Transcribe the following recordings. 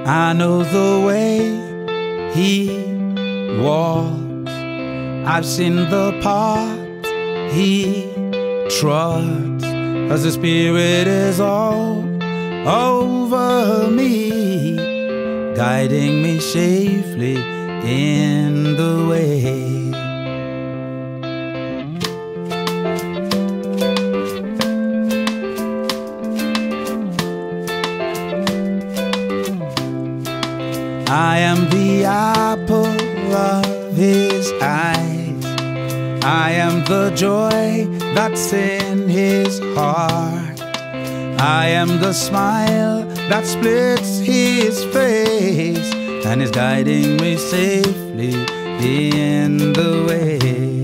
I know the way he walks, I've seen the path he trods, 'cause the Spirit is all over me, guiding me safely in the way. I am the apple of his eyes, I am the joy that's in his heart, I am the smile that splits his face, and is guiding me safely in the way.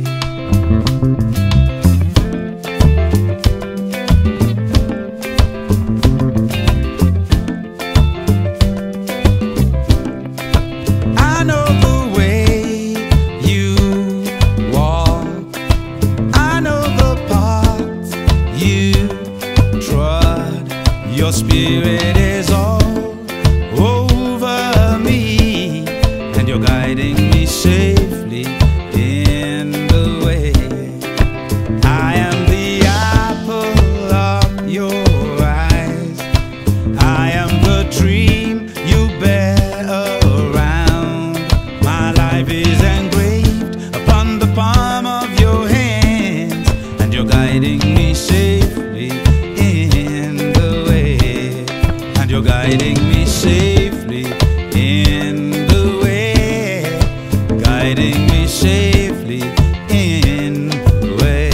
Your Spirit is all over me, and you're guiding me safely in the way. I am the apple of your eyes, I am the dream you bear around. My life is engraved upon the palm of your hands, and you're guiding me safely in the way. You're guiding me safely in the way, guiding me safely in the way.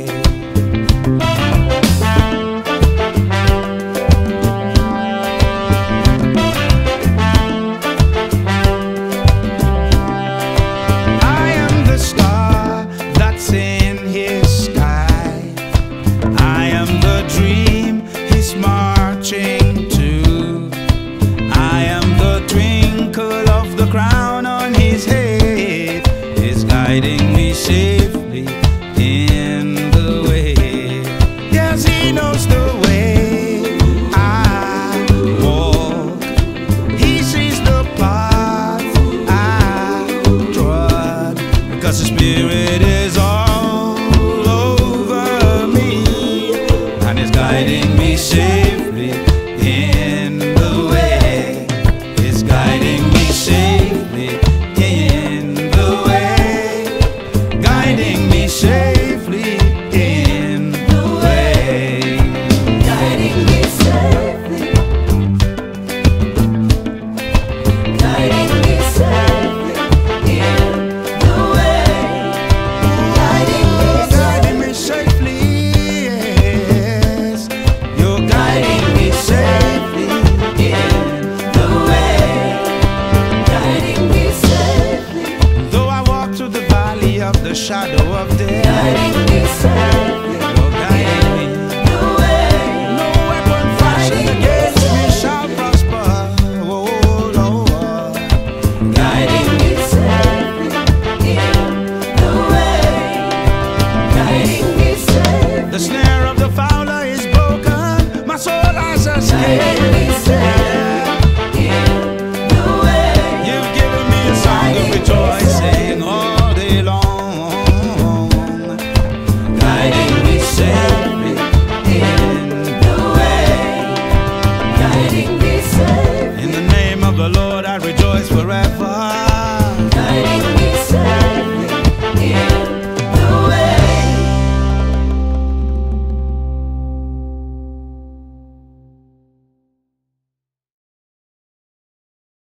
I am the star that's in his sky, I am the dream he's marching to, I am the twinkle of the crown on his head, is guiding me safely in the way. Yes, he knows the way I walk, he sees the path I trod, because the Spirit is all over me, and is guiding me safely in the way, is guiding me safely in the way, guiding me safely in the way, Guiding me safely, guiding me safely in the way, guiding me safely, yes, you're guiding me safely in the way, guiding me safely, though I walk through the valley of the shadow of death, guiding me safely you're guiding me. the way, No weapon fashioned against me shall prosper. Oh Lord, guiding me safely in the way, guiding me safely. the snare of the fowler is broken, my soul has escaped. Guiding me